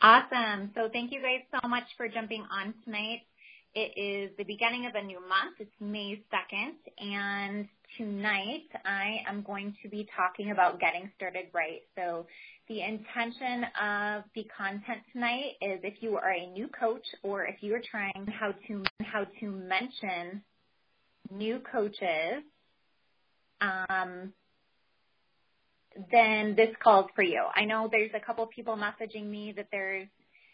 Awesome. So thank you guys so much for jumping on tonight. It is the beginning of a new month. It's May 2nd, and tonight I am going to be talking about getting started right. So the intention of the content tonight is if you are a new coach or if you are trying how to mention new coaches, then this calls for you. I know there's a couple people messaging me that there's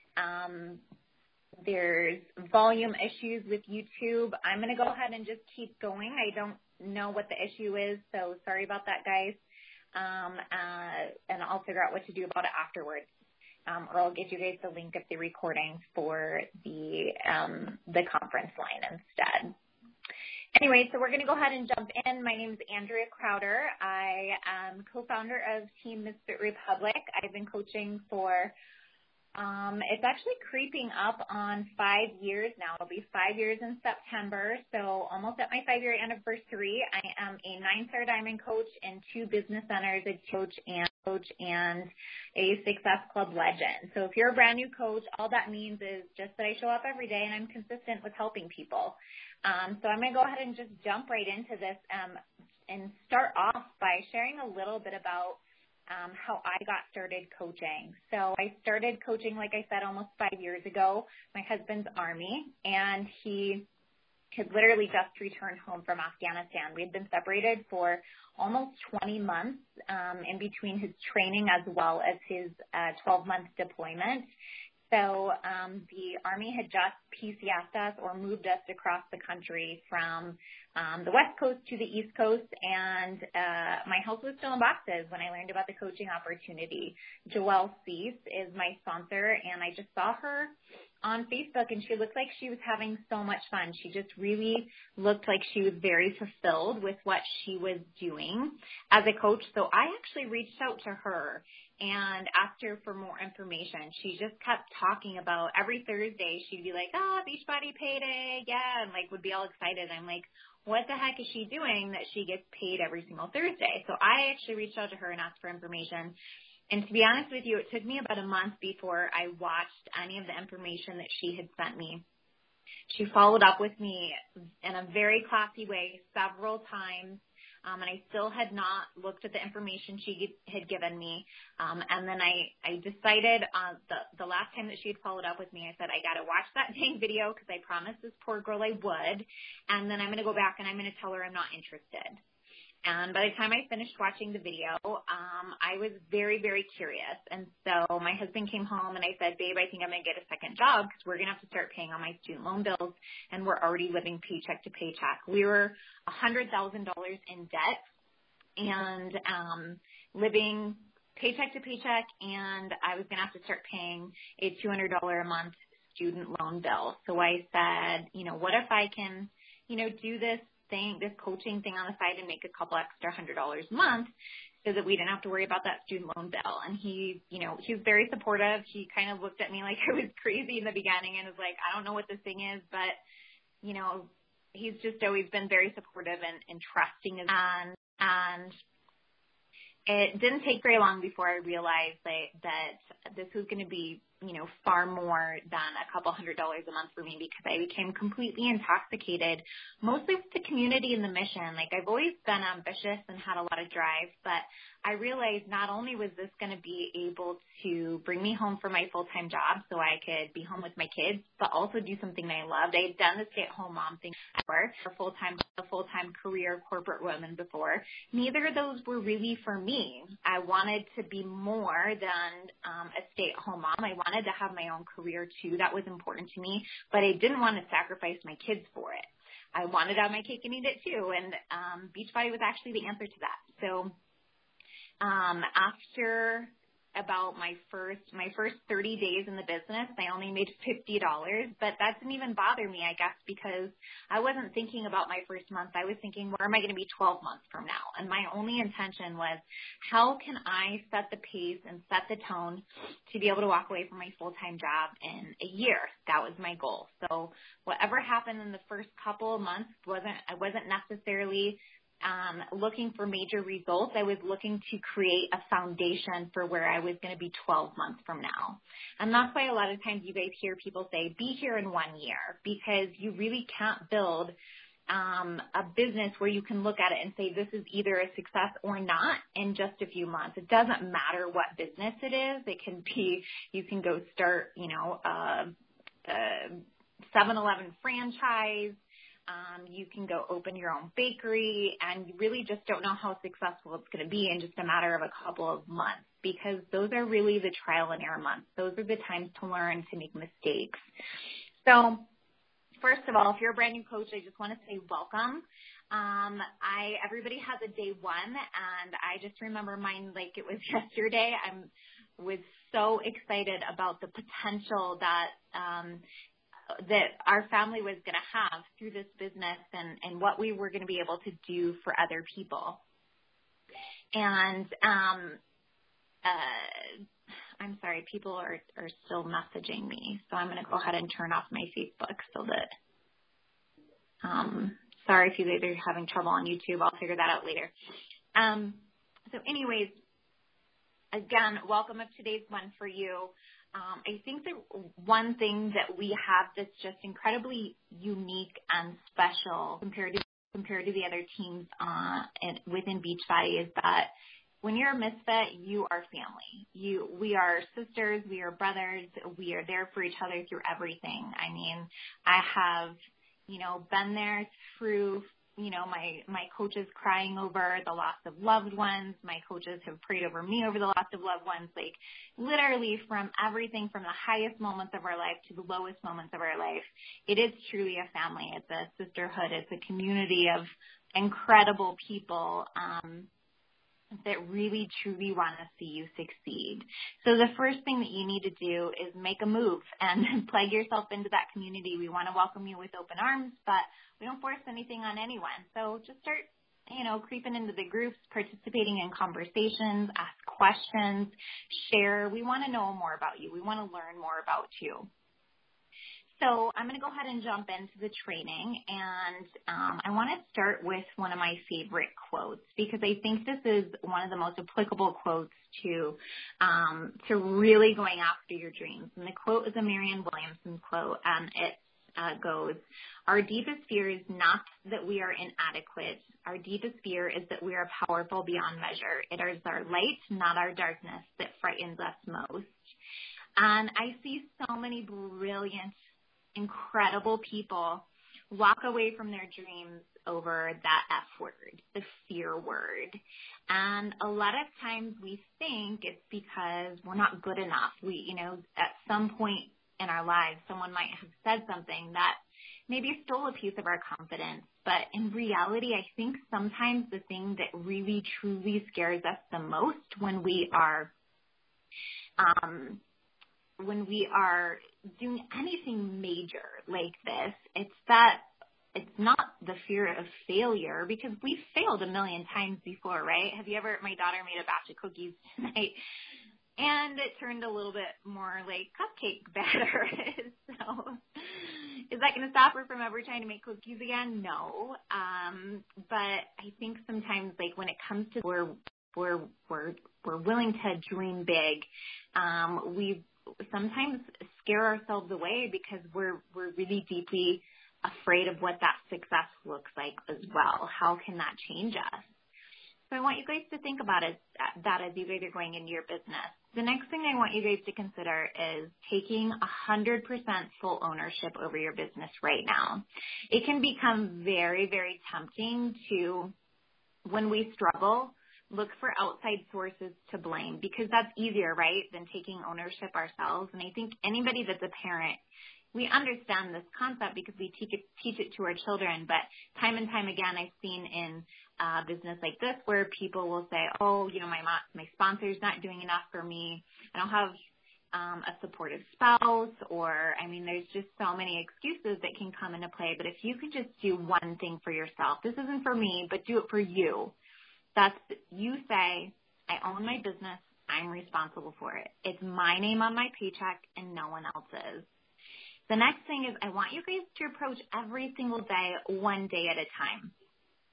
volume issues with YouTube. I'm going to go ahead and just keep going. I don't know what the issue is, so sorry about that, guys. And I'll figure out what to do about it afterwards. Or I'll give you guys the link of the recording for the conference line instead. Anyway, so we're going to go ahead and jump in. My name is Andrea Crowder. I am co-founder of Team Misfit Republic. I've been coaching for it's actually creeping up on 5 years now. It'll be 5 years in September, so almost at my 5-year anniversary. I am a 9-star diamond coach in 2 business centers, a coach and a Success Club legend. So if you're a brand new coach, all that means is just that I show up every day and I'm consistent with helping people. So I'm going to go ahead and just jump right into this and start off by sharing a little bit about how I got started coaching. So I started coaching, like I said, almost 5 years ago. My husband's Army, and he had literally just returned home from Afghanistan. We had been separated for almost 20 months in between his training as well as his 12-month deployment. So the Army had just PCSed us or moved us across the country from the West Coast to the East Coast, and my house was still in boxes when I learned about the coaching opportunity. Joelle Cease is my sponsor, and I just saw her on Facebook, and she looked like she was having so much fun. She just really looked like she was very fulfilled with what she was doing as a coach. So I actually reached out to her and asked her for more information. She just kept talking about every Thursday. She'd be like, Beachbody payday, yeah, and like would be all excited. I'm like, what the heck is she doing that she gets paid every single Thursday? So I actually reached out to her and asked for information. And to be honest with you, it took me about a month before I watched any of the information that she had sent me. She followed up with me in a very classy way several times, and I still had not looked at the information she had given me. And then I decided the last time that she had followed up with me, I said, I got to watch that dang video because I promised this poor girl I would. And then I'm going to go back and I'm going to tell her I'm not interested. And by the time I finished watching the video, I was very, very curious. And so my husband came home and I said, babe, I think I'm going to get a second job because we're going to have to start paying on my student loan bills, and we're already living paycheck to paycheck. We were $100,000 in debt and living paycheck to paycheck, and I was going to have to start paying a $200 a month student loan bill. So I said, what if I can, do this coaching thing on the side and make a couple extra $100 a month so that we didn't have to worry about that student loan bill. And he was very supportive. He kind of looked at me like I was crazy in the beginning and was like, I don't know what this thing is, but, he's just always been very supportive and trusting. And it didn't take very long before I realized that this was going to be, far more than a couple $100 a month for me, because I became completely intoxicated, mostly with the community and the mission. Like, I've always been ambitious and had a lot of drive, but I realized not only was this going to be able to bring me home for my full-time job so I could be home with my kids, but also do something that I loved. I had done the stay-at-home mom thing before, a full-time career corporate woman before. Neither of those were really for me. I wanted to be more than a stay-at-home mom. I wanted to have my own career too. That was important to me, but I didn't want to sacrifice my kids for it. I wanted to have my cake and eat it too, and Beachbody was actually the answer to that. So after about my first 30 days in the business, I only made $50, but that didn't even bother me, I guess, because I wasn't thinking about my first month. I was thinking, where am I going to be 12 months from now? And my only intention was, how can I set the pace and set the tone to be able to walk away from my full-time job in a year? That was my goal. So whatever happened in the first couple of months, I wasn't necessarily looking for major results. I was looking to create a foundation for where I was going to be 12 months from now. And that's why a lot of times you guys hear people say, be here in 1 year, because you really can't build a business where you can look at it and say this is either a success or not in just a few months. It doesn't matter what business it is. It can be, you can go start, a 7-Eleven franchise. You can go open your own bakery, and you really just don't know how successful it's going to be in just a matter of a couple of months, because those are really the trial and error months. Those are the times to learn, to make mistakes. So first of all, if you're a brand new coach, I just want to say welcome. Everybody has a day one, and I just remember mine like it was yesterday. I was so excited about the potential that our family was going to have through this business, and what we were going to be able to do for other people. And I'm sorry, people are still messaging me, so I'm going to go ahead and turn off my Facebook so that, sorry if you guys are having trouble on YouTube. I'll figure that out later. So anyways, again, welcome up today's one for you. I think that one thing that we have that's just incredibly unique and special compared to the other teams within Beachbody is that when you're a misfit, you are family. We are sisters, we are brothers, we are there for each other through everything. I mean, I have, been there through, my coaches crying over the loss of loved ones. My coaches have prayed over me over the loss of loved ones, like literally from everything from the highest moments of our life to the lowest moments of our life. It is truly a family. It's a sisterhood. It's a community of incredible people, that really truly want to see you succeed. So the first thing that you need to do is make a move and plug yourself into that community. We want to welcome you with open arms, but we don't force anything on anyone. So just start, creeping into the groups, participating in conversations, ask questions, share. We want to know more about you. We want to learn more about you. So I'm going to go ahead and jump into the training, and I want to start with one of my favorite quotes, because I think this is one of the most applicable quotes to really going after your dreams. And the quote is a Marianne Williamson quote, and it goes, "Our deepest fear is not that we are inadequate. Our deepest fear is that we are powerful beyond measure. It is our light, not our darkness, that frightens us most." And I see so many brilliant, incredible people walk away from their dreams over that F word, the fear word. And a lot of times we think it's because we're not good enough. We, at some point in our lives, someone might have said something that maybe stole a piece of our confidence. But in reality, I think sometimes the thing that really, truly scares us the most when we are doing anything major like this, it's not the fear of failure, because we've failed a million times before, right? My daughter made a batch of cookies tonight, and it turned a little bit more like cupcake batter. So is that going to stop her from ever trying to make cookies again? No. But I think sometimes, like, when it comes to we're willing to dream big, we sometimes scare ourselves away because we're really deeply afraid of what that success looks like as well. How can that change us? So I want you guys to think about that as you guys are going into your business. The next thing I want you guys to consider is taking 100% full ownership over your business right now. It can become very, very tempting to, when we struggle, look for outside sources to blame, because that's easier, right, than taking ownership ourselves. And I think anybody that's a parent, we understand this concept because we teach it to our children. But time and time again, I've seen in business like this where people will say, oh, my sponsor's not doing enough for me. I don't have a supportive spouse, or, there's just so many excuses that can come into play. But if you can just do one thing for yourself, this isn't for me, but do it for you. That's, you say, I own my business, I'm responsible for it. It's my name on my paycheck and no one else's. The next thing is, I want you guys to approach every single day, one day at a time.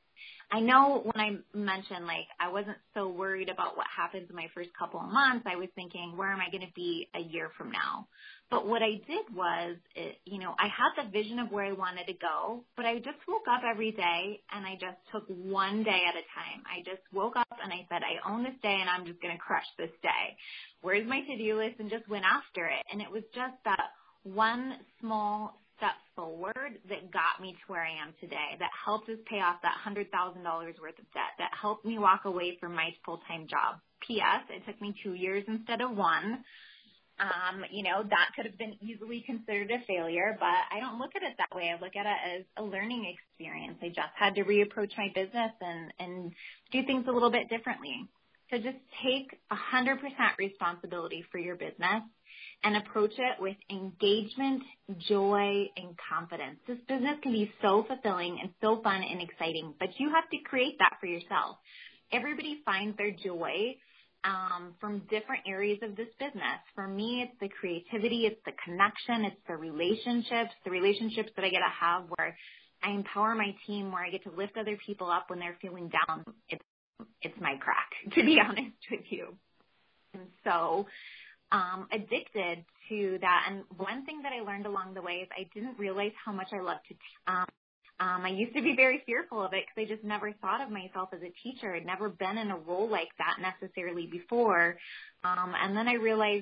I know when I mentioned, like, I wasn't so worried about what happens in my first couple of months, I was thinking, where am I going to be a year from now? But what I did was, I had the vision of where I wanted to go, but I just woke up every day and I just took one day at a time. I just woke up and I said, I own this day and I'm just going to crush this day. Where's my to-do list? And just went after it. And it was just that one small step forward that got me to where I am today, that helped us pay off that $100,000 worth of debt, that helped me walk away from my full-time job. P.S. It took me 2 years instead of 1. That could have been easily considered a failure, but I don't look at it that way. I look at it as a learning experience. I just had to reapproach my business and do things a little bit differently. So just take 100% responsibility for your business and approach it with engagement, joy, and confidence. This business can be so fulfilling and so fun and exciting, but you have to create that for yourself. Everybody finds their joy from different areas of this business. For me, it's the creativity, it's the connection, it's the relationships that I get to have where I empower my team, where I get to lift other people up when they're feeling down. It's my crack, to be honest with you. And so addicted to that. And one thing that I learned along the way is I didn't realize how much I loved to I used to be very fearful of it because I just never thought of myself as a teacher. I'd never been in a role like that necessarily before. And then I realized,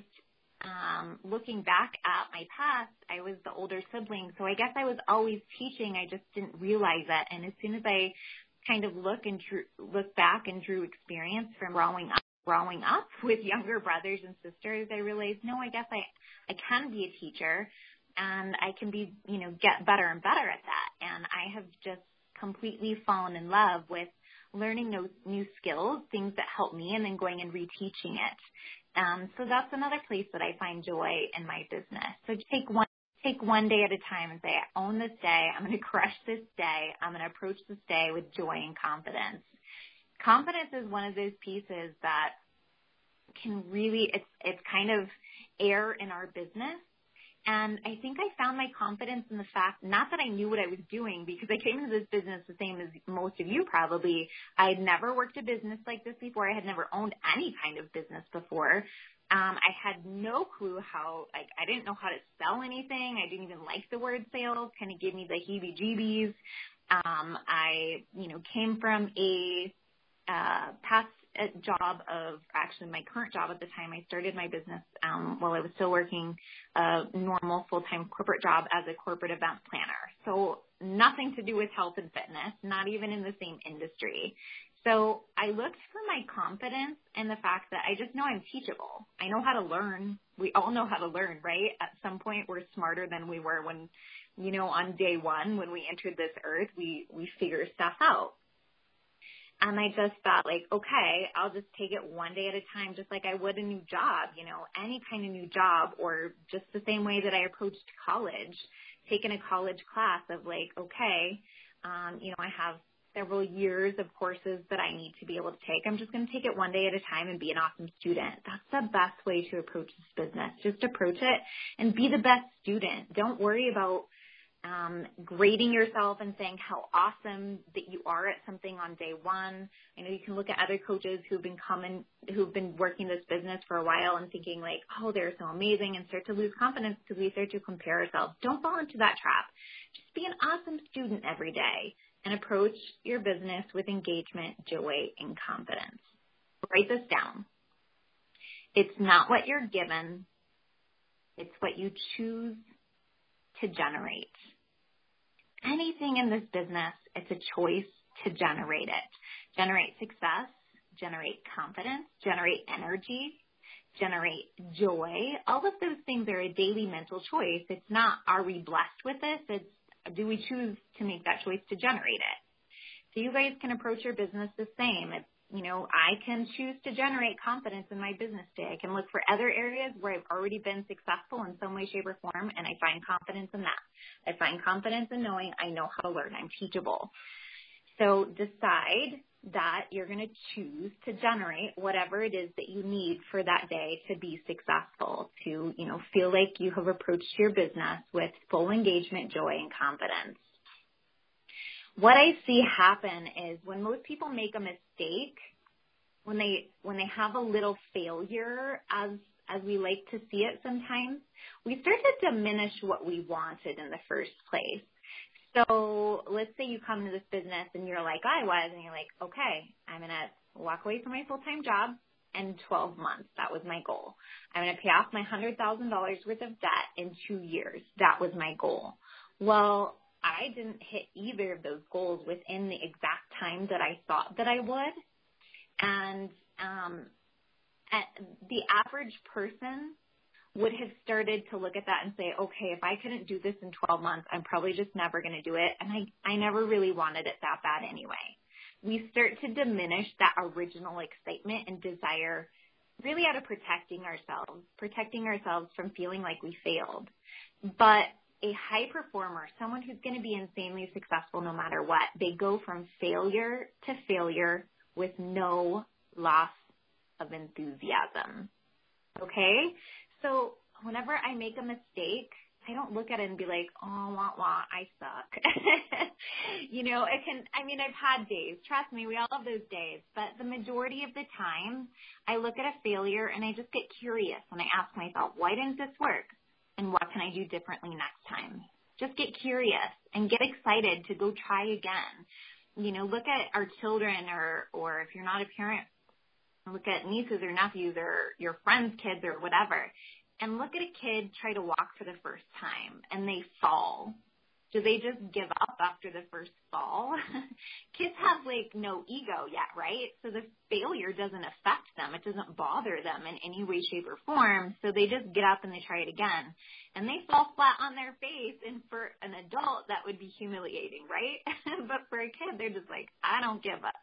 looking back at my past, I was the older sibling. So I guess I was always teaching. I just didn't realize it. And as soon as I kind of look back and drew experience from growing up with younger brothers and sisters, I realized, no, I guess I can be a teacher. And I can be, get better and better at that. And I have just completely fallen in love with learning those new skills, things that help me, and then going and reteaching it. So that's another place that I find joy in my business. So take one day at a time and say, I own this day. I'm going to crush this day. I'm going to approach this day with joy and confidence. Confidence is one of those pieces that can really, it's kind of air in our business. And I think I found my confidence in the fact, not that I knew what I was doing, because I came into this business the same as most of you probably. I had never worked a business like this before. I had never owned any kind of business before. I had no clue I didn't know how to sell anything. I didn't even like the word sales, kind of gave me the heebie-jeebies. I, came from a past job of actually my current job at the time. I started my business while I was still working a normal full-time corporate job as a corporate event planner. So nothing to do with health and fitness, not even in the same industry. So I looked for my confidence in the fact that I just know I'm teachable. I know how to learn. We all know how to learn, right? At some point, we're smarter than we were when, on day one, when we entered this earth, we figure stuff out. And I just thought, okay, I'll just take it one day at a time, just like I would a new job, any kind of new job, or just the same way that I approached college, taking a college class of okay, I have several years of courses that I need to be able to take. I'm just going to take it one day at a time and be an awesome student. That's the best way to approach this business. Just approach it and be the best student. Don't worry about grading yourself and saying how awesome that you are at something on day one. I know you can look at other coaches who've been working this business for a while and thinking oh, they're so amazing, and start to lose confidence because we start to compare ourselves. Don't fall into that trap. Just be an awesome student every day and approach your business with engagement, joy, and confidence. Write this down. It's not what you're given. It's what you choose to generate. Anything in this business, it's a choice to generate it. Generate success, generate confidence, generate energy, generate joy. All of those things are a daily mental choice. It's not, are we blessed with this? It's, do we choose to make that choice to generate it? So you guys can approach your business the same. It's, I can choose to generate confidence in my business day. I can look for other areas where I've already been successful in some way, shape, or form, and I find confidence in that. I find confidence in knowing I know how to learn. I'm teachable. So decide that you're going to choose to generate whatever it is that you need for that day to be successful, to, feel like you have approached your business with full engagement, joy, and confidence. what I see happen is when most people make a mistake, when they have a little failure, as we like to see it sometimes, we start to diminish what we wanted in the first place. So let's say you come to this business and you're like I was, and you're like, okay, I'm going to walk away from my full-time job in 12 months. That was my goal. I'm going to pay off my $100,000 worth of debt in 2 years. That was my goal. Well, I didn't hit either of those goals within the exact time that I thought that I would. And the average person would have started to look at that and say, okay, if I couldn't do this in 12 months, I'm probably just never going to do it. And I never really wanted it that bad anyway. We start to diminish that original excitement and desire really out of protecting ourselves from feeling like we failed. But a high performer, someone who's going to be insanely successful no matter what, they go from failure to failure with no loss of enthusiasm. Okay? So whenever I make a mistake, I don't look at it and be like, oh, wah, wah, I suck. I've had days. Trust me, we all have those days. But the majority of the time, I look at a failure and I just get curious and I ask myself, why didn't this work? And what can I do differently next time? Just get curious and get excited to go try again. Look at our children or if you're not a parent, look at nieces or nephews or your friends' kids or whatever, and look at a kid try to walk for the first time and they fall. Do they just give up after the first fall? Kids have no ego yet, right? So the failure doesn't affect them. It doesn't bother them in any way, shape, or form. So they just get up and they try it again. And they fall flat on their face. And for an adult, that would be humiliating, right? But for a kid, they're just like, I don't give up.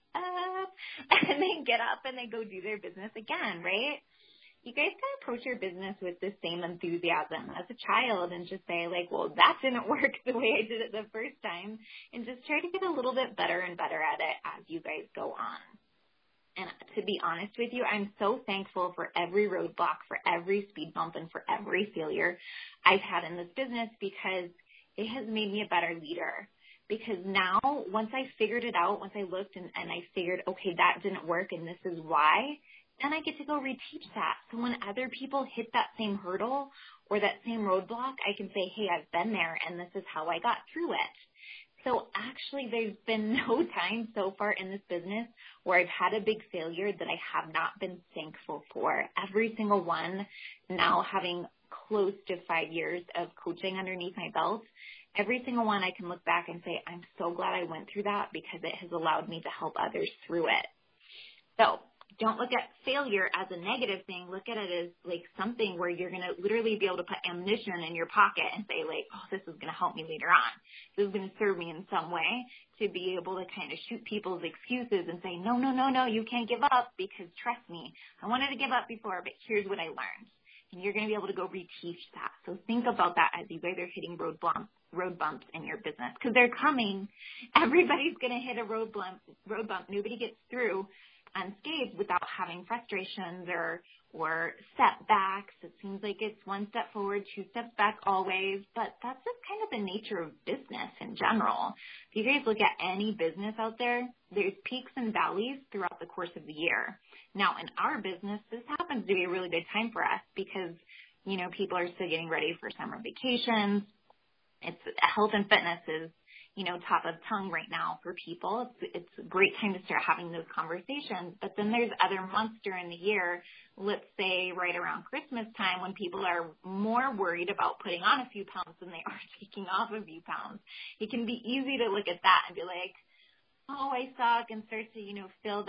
And they get up and they go do their business again, right? You guys can approach your business with the same enthusiasm as a child and just say well, that didn't work the way I did it the first time, and just try to get a little bit better and better at it as you guys go on. And to be honest with you, I'm so thankful for every roadblock, for every speed bump, and for every failure I've had in this business, because it has made me a better leader. Because now, once I figured it out, once I looked and I figured, okay, that didn't work and this is why, then I get to go reteach that. So when other people hit that same hurdle or that same roadblock, I can say, hey, I've been there and this is how I got through it. So actually, there's been no time so far in this business where I've had a big failure that I have not been thankful for. Every single one, now having close to 5 years of coaching underneath my belt, every single one I can look back and say, I'm so glad I went through that, because it has allowed me to help others through it. So don't look at failure as a negative thing. Look at it as something where you're going to literally be able to put ammunition in your pocket and say oh, this is going to help me later on. This is going to serve me in some way to be able to kind of shoot people's excuses and say, no, you can't give up, because trust me, I wanted to give up before, but here's what I learned. And you're going to be able to go reteach that. So think about that as you guys are hitting road bumps in your business, because they're coming. Everybody's going to hit a road bump. Nobody gets through unscathed without having frustrations or setbacks. It seems like it's one step forward, 2 steps back always, but that's just kind of the nature of business in general. If you guys look at any business out there, there's peaks and valleys throughout the course of the year. Now, in our business, this happens to be a really good time for us because, people are still getting ready for summer vacations. It's health and fitness is top of tongue right now for people. It's a great time to start having those conversations. But then there's other months during the year, let's say right around Christmas time, when people are more worried about putting on a few pounds than they are taking off a few pounds. It can be easy to look at that and be like, oh, I suck, and start to, feel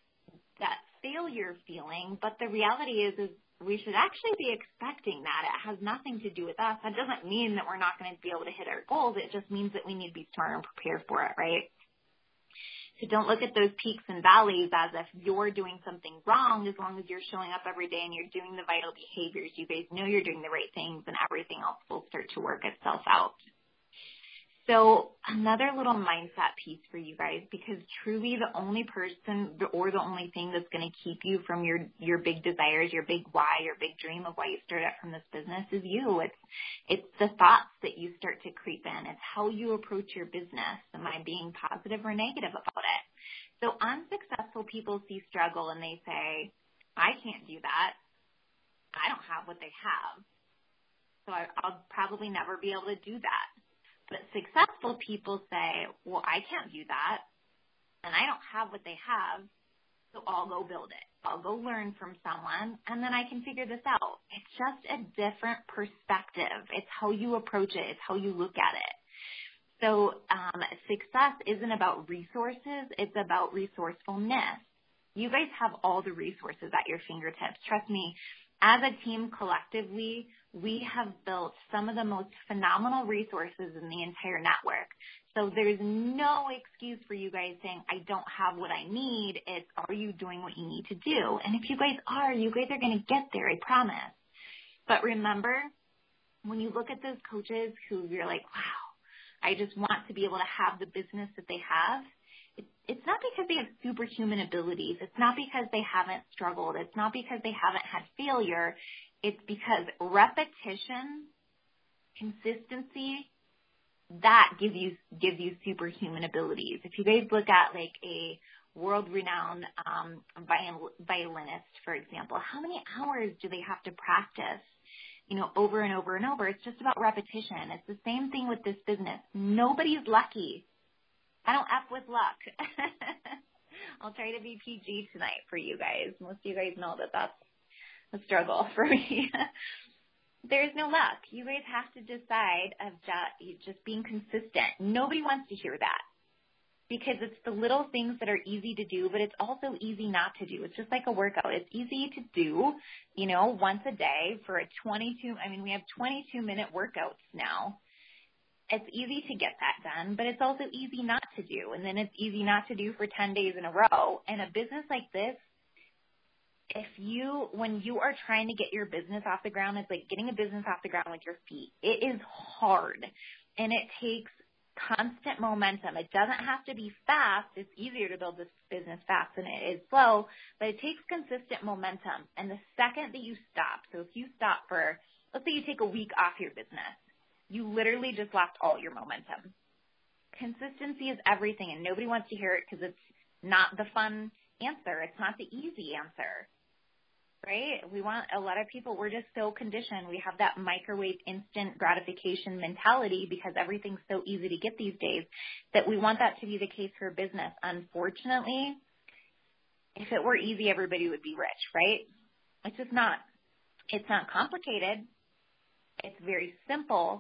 that failure feeling. But the reality is we should actually be expecting that. It has nothing to do with us. That doesn't mean that we're not going to be able to hit our goals. It just means that we need to be smart and prepared for it, right? So don't look at those peaks and valleys as if you're doing something wrong. As long as you're showing up every day and you're doing the vital behaviors, you guys know you're doing the right things, and everything else will start to work itself out. So another little mindset piece for you guys, because truly the only person or the only thing that's going to keep you from your big desires, your big why, your big dream of why you started out from this business is you. It's the thoughts that you start to creep in. It's how you approach your business. Am I being positive or negative about it? So unsuccessful people see struggle and they say, I can't do that. I don't have what they have. So I'll probably never be able to do that. But successful people say, well, I can't do that, and I don't have what they have, so I'll go build it. I'll go learn from someone, and then I can figure this out. It's just a different perspective. It's how you approach it. It's how you look at it. So success isn't about resources. It's about resourcefulness. You guys have all the resources at your fingertips. Trust me, as a team collectively, we have built some of the most phenomenal resources in the entire network. So there's no excuse for you guys saying, I don't have what I need. It's, are you doing what you need to do? And if you guys are going to get there, I promise. But remember, when you look at those coaches who you're like, wow, I just want to be able to have the business that they have, it's not because they have superhuman abilities. It's not because they haven't struggled. It's not because they haven't had failure. It's because repetition, consistency, that gives you superhuman abilities. If you guys look at like a world-renowned violinist, for example, how many hours do they have to practice, over and over and over? It's just about repetition. It's the same thing with this business. Nobody's lucky. I don't F with luck. I'll try to be PG tonight for you guys. Most of you guys know that that's a struggle for me. There's no luck. You guys have to decide of just being consistent. Nobody wants to hear that because it's the little things that are easy to do, but it's also easy not to do. It's just like a workout. It's easy to do, once a day for we have 22-minute workouts now. It's easy to get that done, but it's also easy not to do. And then it's easy not to do for 10 days in a row. And a business like this, when you are trying to get your business off the ground, it's like getting a business off the ground with your feet. It is hard, and it takes constant momentum. It doesn't have to be fast. It's easier to build this business fast than it is slow, but it takes consistent momentum. And the second that you stop, so if you stop for, let's say you take a week off your business, you literally just lost all your momentum. Consistency is everything, and nobody wants to hear it because it's not the fun answer. It's not the easy answer, right? A lot of people, we're just so conditioned. We have that microwave instant gratification mentality because everything's so easy to get these days that we want that to be the case for business. Unfortunately, if it were easy, everybody would be rich, right? It's just not. It's not complicated. It's very simple.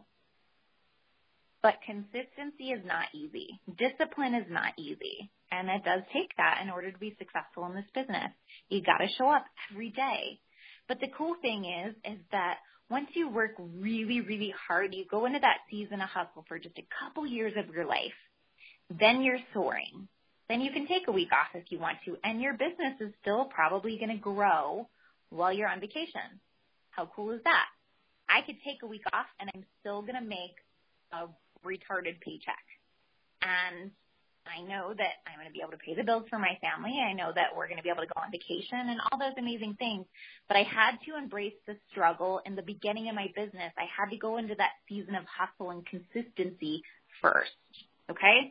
But consistency is not easy. Discipline is not easy. And it does take that in order to be successful in this business. You got to show up every day. But the cool thing is that once you work really, really hard, you go into that season of hustle for just a couple years of your life. Then you're soaring. Then you can take a week off if you want to. And your business is still probably going to grow while you're on vacation. How cool is that? I could take a week off and I'm still going to make a retarded paycheck. And I know that I'm going to be able to pay the bills for my family. I know that we're going to be able to go on vacation and all those amazing things. But I had to embrace the struggle in the beginning of my business. I had to go into that season of hustle and consistency first. Okay?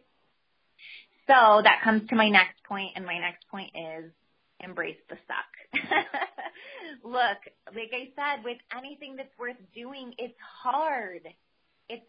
So that comes to my next point, and my next point is embrace the suck. Look, like I said, with anything that's worth doing, it's hard. It's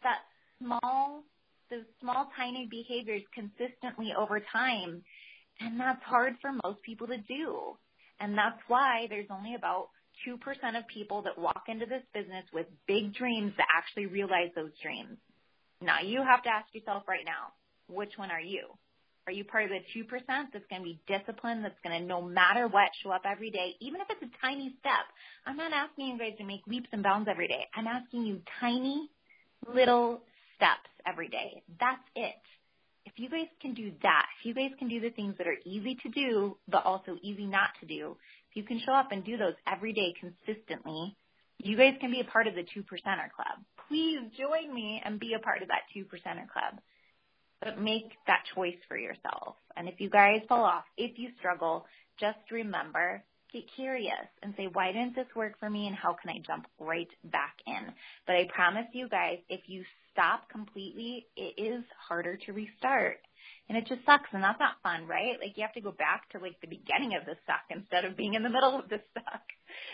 those small, tiny behaviors consistently over time. And that's hard for most people to do. And that's why there's only about 2% of people that walk into this business with big dreams that actually realize those dreams. Now, you have to ask yourself right now, which one are you? Are you part of the 2% that's going to be disciplined, that's going to, no matter what, show up every day, even if it's a tiny step? I'm not asking you guys to make leaps and bounds every day. I'm asking you tiny little steps every day. That's it. If you guys can do that, if you guys can do the things that are easy to do, but also easy not to do, if you can show up and do those every day consistently, You guys can be a part of the 2%er Club. Please join me and be a part of that 2%er Club. But make that choice for yourself. And if you guys fall off, if you struggle, just remember, get curious and say, why didn't this work for me and how can I jump right back in? But I promise you guys, if you stop completely, it is harder to restart. And it just sucks, and that's not fun, right? Like, you have to go back to, like, the beginning of the suck instead of being in the middle of the suck.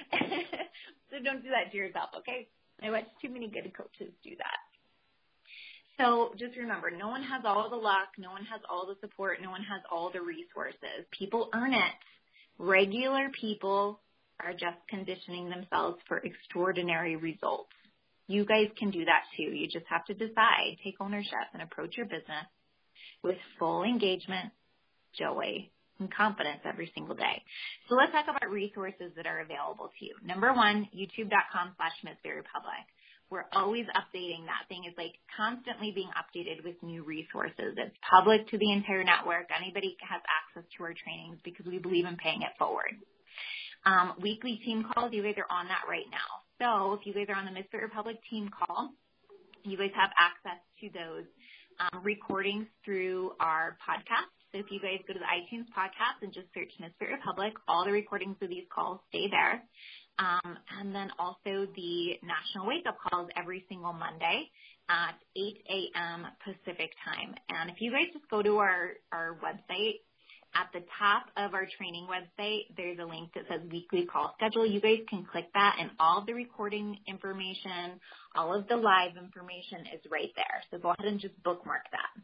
So don't do that to yourself, okay? I watch too many good coaches do that. So just remember, no one has all the luck, no one has all the support, no one has all the resources. People earn it. Regular people are just conditioning themselves for extraordinary results. You guys can do that too. You just have to decide, take ownership, and approach your business with full engagement, joy, and confidence every single day. So let's talk about resources that are available to you. Number one, youtube.com/MissVeryPublic. We're always updating. That thing is like constantly being updated with new resources. It's public to the entire network. Anybody has access to our trainings because we believe in paying it forward. Weekly team calls, you guys are on that right now. So if you guys are on the Misfit Republic team call, you guys have access to those recordings through our podcast. So if you guys go to the iTunes podcast and just search Misfit Republic, all the recordings of these calls stay there. And then also the National Wake Up Calls every single Monday at 8 a.m. Pacific time. And if you guys just go to our website, at the top of our training website, there's a link that says weekly call schedule. You guys can click that, and all of the recording information, all of the live information is right there. So go ahead and just bookmark that.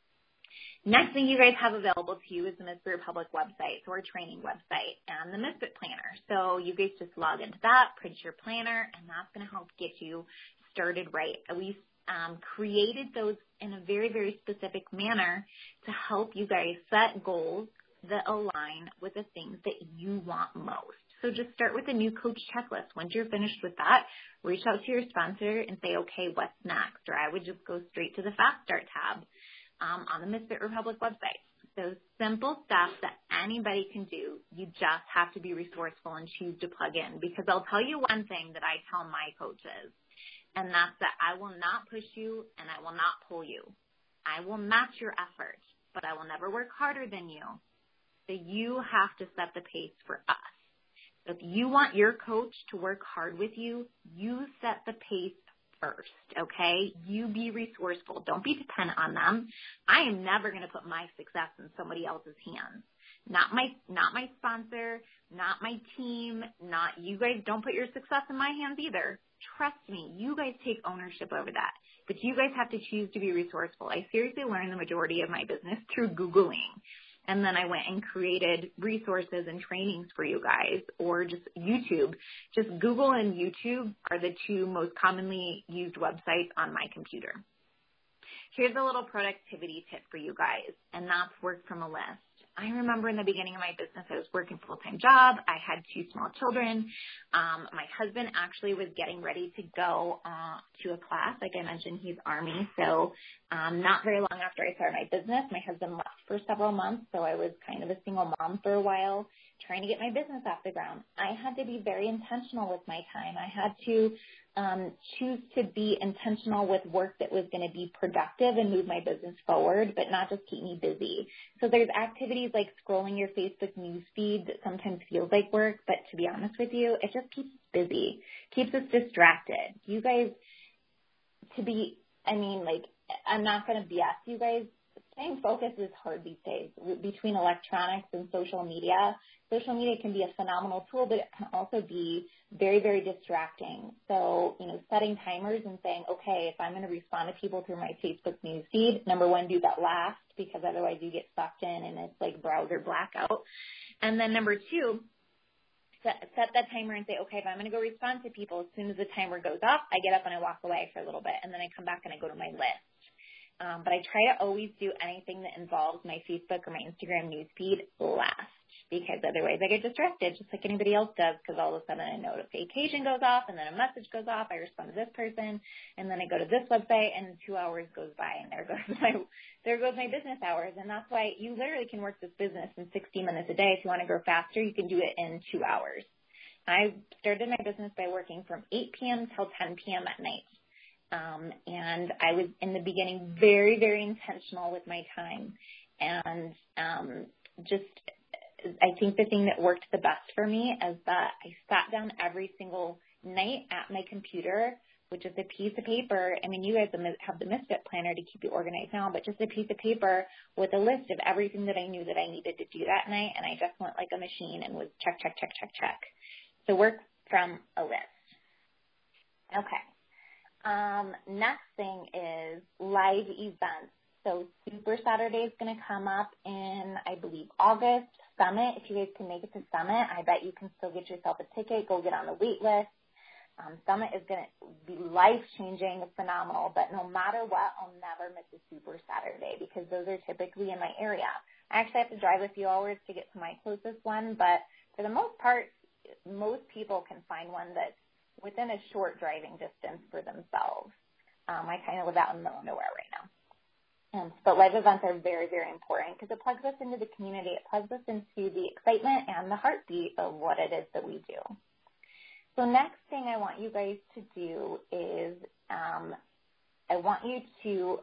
Next thing you guys have available to you is the Misfit Republic website, so our training website, and the Misfit Planner. So you guys just log into that, print your planner, and that's going to help get you started right. We created those in a very, very specific manner to help you guys set goals that align with the things that you want most. So just start with a new coach checklist. Once you're finished with that, reach out to your sponsor and say, okay, what's next? Or I would just go straight to the Fast Start tab on the Misfit Republic website. So simple stuff that anybody can do. You just have to be resourceful and choose to plug in. Because I'll tell you one thing that I tell my coaches, and that's that I will not push you and I will not pull you. I will match your effort, but I will never work harder than you. So you have to set the pace for us. So if you want your coach to work hard with you, you set the pace first, okay? You be resourceful. Don't be dependent on them. I am never going to put my success in somebody else's hands. Not my sponsor, not my team, not you guys. Don't put your success in my hands either. Trust me, you guys take ownership over that. But you guys have to choose to be resourceful. I seriously learned the majority of my business through Googling. And then I went and created resources and trainings for you guys, or just YouTube. Just Google and YouTube are the two most commonly used websites on my computer. Here's a little productivity tip for you guys, and that's work from a list. I remember in the beginning of my business, I was working a full-time job. I had 2 small children. My husband actually was getting ready to go to a class. Like I mentioned, he's Army. So not very long after I started my business, my husband left for several months. So I was kind of a single mom for a while, trying to get my business off the ground. I had to be very intentional with my time. I had to choose to be intentional with work that was going to be productive and move my business forward, but not just keep me busy. So there's activities like scrolling your Facebook news feed that sometimes feels like work, but to be honest with you, it just keeps us busy, keeps us distracted. You guys, I'm not going to BS you guys. Staying focused is hard these days. Between electronics and social media can be a phenomenal tool, but it can also be very, very distracting. So, setting timers and saying, okay, if I'm going to respond to people through my Facebook news feed, number one, do that last, because otherwise you get sucked in and it's like browser blackout. And then number two, set that timer and say, okay, if I'm going to go respond to people, as soon as the timer goes off, I get up and I walk away for a little bit, and then I come back and I go to my list. But I try to always do anything that involves my Facebook or my Instagram newsfeed last, because otherwise I get distracted just like anybody else does, because all of a sudden a notification goes off and then a message goes off. I respond to this person, and then I go to this website, and 2 hours goes by, and there goes my business hours. And that's why you literally can work this business in 60 minutes a day. If you want to grow faster, you can do it in 2 hours. I started my business by working from 8 p.m. till 10 p.m. at night. And I was in the beginning very, very intentional with my time. And I think the thing that worked the best for me is that I sat down every single night at my computer, which is a piece of paper. I mean, you guys have the Misfit Planner to keep you organized now, but just a piece of paper with a list of everything that I knew that I needed to do that night. And I just went like a machine and was check, check, check, check, check. So work from a list. Okay. Next thing is live events. So Super Saturday is going to come up in, I believe, August. Summit, if you guys can make it to Summit, I bet you can still get yourself a ticket. Go get on the wait list. Summit is going to be life-changing, phenomenal, but no matter what, I'll never miss a Super Saturday because those are typically in my area. I actually have to drive a few hours to get to my closest one, but for the most part, most people can find one that's within a short driving distance for themselves. I kind of live out in the middle of nowhere right now. But live events are very, very important because it plugs us into the community. It plugs us into the excitement and the heartbeat of what it is that we do. So next thing I want you guys to do is I want you to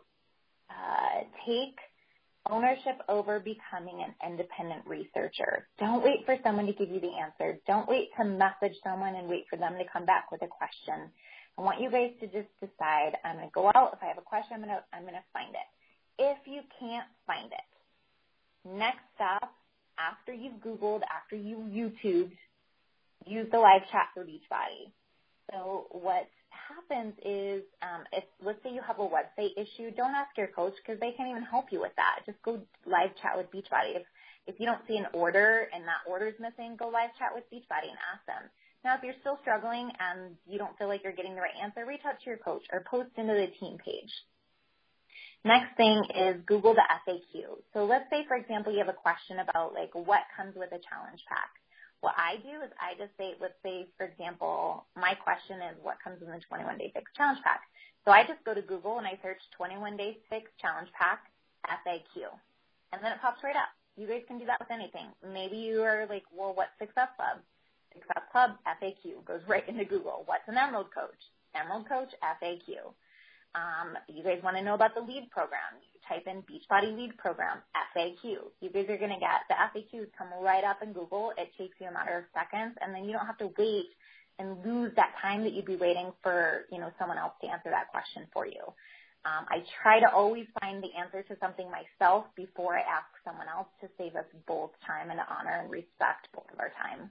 take ownership over becoming an independent researcher. Don't wait for someone to give you the answer. Don't wait to message someone and wait for them to come back with a question. I want you guys to just decide, I'm going to go out. If I have a question, I'm going to find it. If you can't find it, next step, after you've Googled, after you've YouTubed, use the live chat for Beachbody. So what happens is, if let's say you have a website issue, don't ask your coach because they can't even help you with that. Just go live chat with Beachbody. If you don't see an order and that order is missing, go live chat with Beachbody and ask them. Now, if you're still struggling and you don't feel like you're getting the right answer, reach out to your coach or post into the team page. Next thing is Google the FAQ. So let's say, for example, you have a question about like what comes with a challenge pack. What I do is I just say, let's say, for example, my question is what comes in the 21-Day Fix Challenge Pack. So I just go to Google and I search 21-Day Fix Challenge Pack FAQ. And then it pops right up. You guys can do that with anything. Maybe you are like, well, what's Success Club? Success Club FAQ goes right into Google. What's an Emerald Coach? Emerald Coach FAQ. You guys want to know about the LEAD program. You type in Beachbody LEAD program, FAQ. You guys are going to get the FAQs come right up in Google. It takes you a matter of seconds, and then you don't have to wait and lose that time that you'd be waiting for, someone else to answer that question for you. I try to always find the answer to something myself before I ask someone else to save us both time and honor and respect both of our time.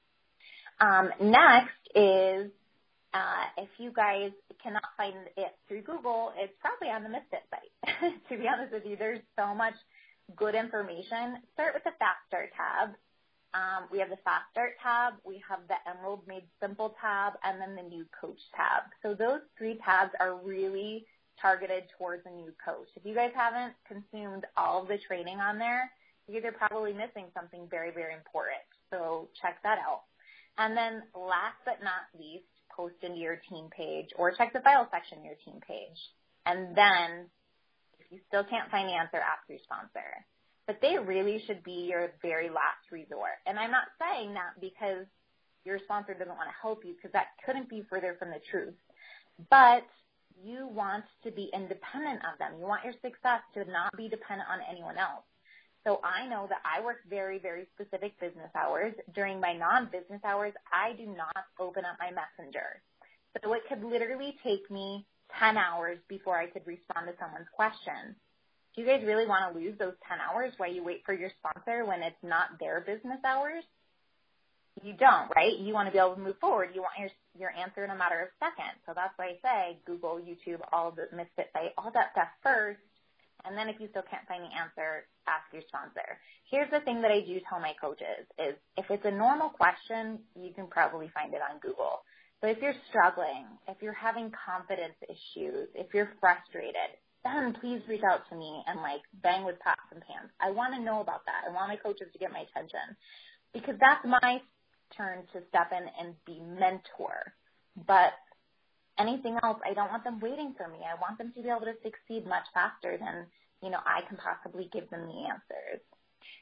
Next is if you guys cannot find it through Google, it's probably on the Misfit site. To be honest with you, there's so much good information. Start with the Fast Start tab. We have the Fast Start tab. We have the Emerald Made Simple tab, and then the New Coach tab. So those three tabs are really targeted towards a new coach. If you guys haven't consumed all of the training on there, you guys are probably missing something very, very important. So check that out. And then last but not least, post into your team page or check the file section in your team page. And then if you still can't find the answer, ask your sponsor. But they really should be your very last resort. And I'm not saying that because your sponsor doesn't want to help you, because that couldn't be further from the truth. But you want to be independent of them. You want your success to not be dependent on anyone else. So I know that I work very, very specific business hours. During my non-business hours, I do not open up my messenger. So it could literally take me 10 hours before I could respond to someone's question. Do you guys really want to lose those 10 hours while you wait for your sponsor when it's not their business hours? You don't, right? You want to be able to move forward. You want your answer in a matter of seconds. So that's why I say Google, YouTube, all of the Misfit site, all that stuff first. And then if you still can't find the answer, ask your sponsor. Here's the thing that I do tell my coaches is if it's a normal question, you can probably find it on Google. But if you're struggling, if you're having confidence issues, if you're frustrated, then please reach out to me and bang with pots and pans. I want to know about that. I want my coaches to get my attention because that's my turn to step in and be mentor. But anything else, I don't want them waiting for me. I want them to be able to succeed much faster than, I can possibly give them the answers.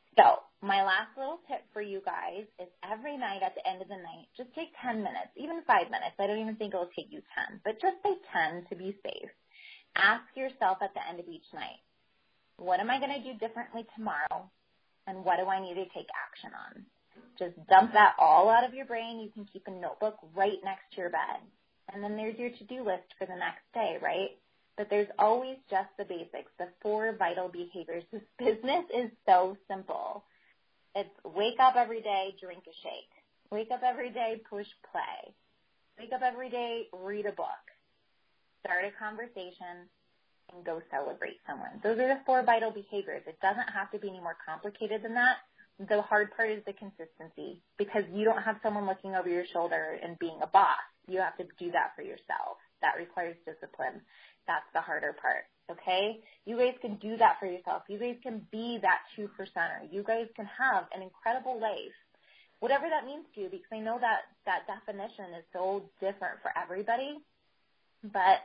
So my last little tip for you guys is every night at the end of the night, just take 10 minutes, even 5 minutes. I don't even think it'll take you 10, but just say 10 to be safe. Ask yourself at the end of each night, what am I going to do differently tomorrow? And what do I need to take action on? Just dump that all out of your brain. You can keep a notebook right next to your bed. And then there's your to-do list for the next day, right? But there's always just the basics, the 4 vital behaviors. This business is so simple. It's wake up every day, drink a shake. Wake up every day, push play. Wake up every day, read a book. Start a conversation, and go celebrate someone. Those are the 4 vital behaviors. It doesn't have to be any more complicated than that. The hard part is the consistency, because you don't have someone looking over your shoulder and being a boss. You have to do that for yourself. That requires discipline. That's the harder part, okay? You guys can do that for yourself. You guys can be that 2%er. You guys can have an incredible life, whatever that means to you, because I know that that definition is so different for everybody. But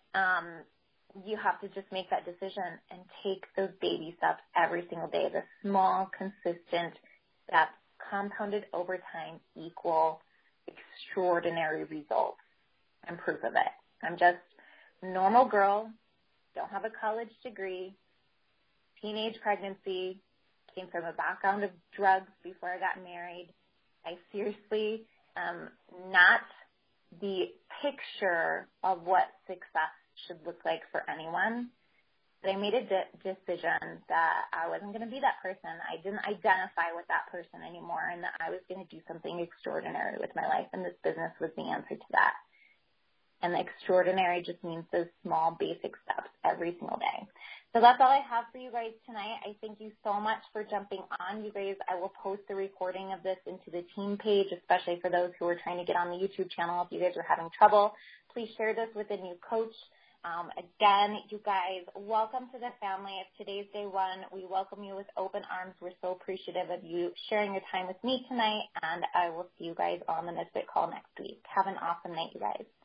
you have to just make that decision and take those baby steps every single day. The small, consistent steps compounded over time equal extraordinary results. I'm proof of it. I'm just a normal girl, don't have a college degree, teenage pregnancy, came from a background of drugs before I got married. I seriously am not the picture of what success should look like for anyone. But I made a decision that I wasn't going to be that person. I didn't identify with that person anymore, and that I was going to do something extraordinary with my life, and this business was the answer to that. And the extraordinary just means those small, basic steps every single day. So that's all I have for you guys tonight. I thank you so much for jumping on. You guys, I will post the recording of this into the team page, especially for those who are trying to get on the YouTube channel. If you guys are having trouble, please share this with a new coach. Again, you guys, welcome to the family. If today's day 1, we welcome you with open arms. We're so appreciative of you sharing your time with me tonight, and I will see you guys on the Misfit Call next week. Have an awesome night, you guys.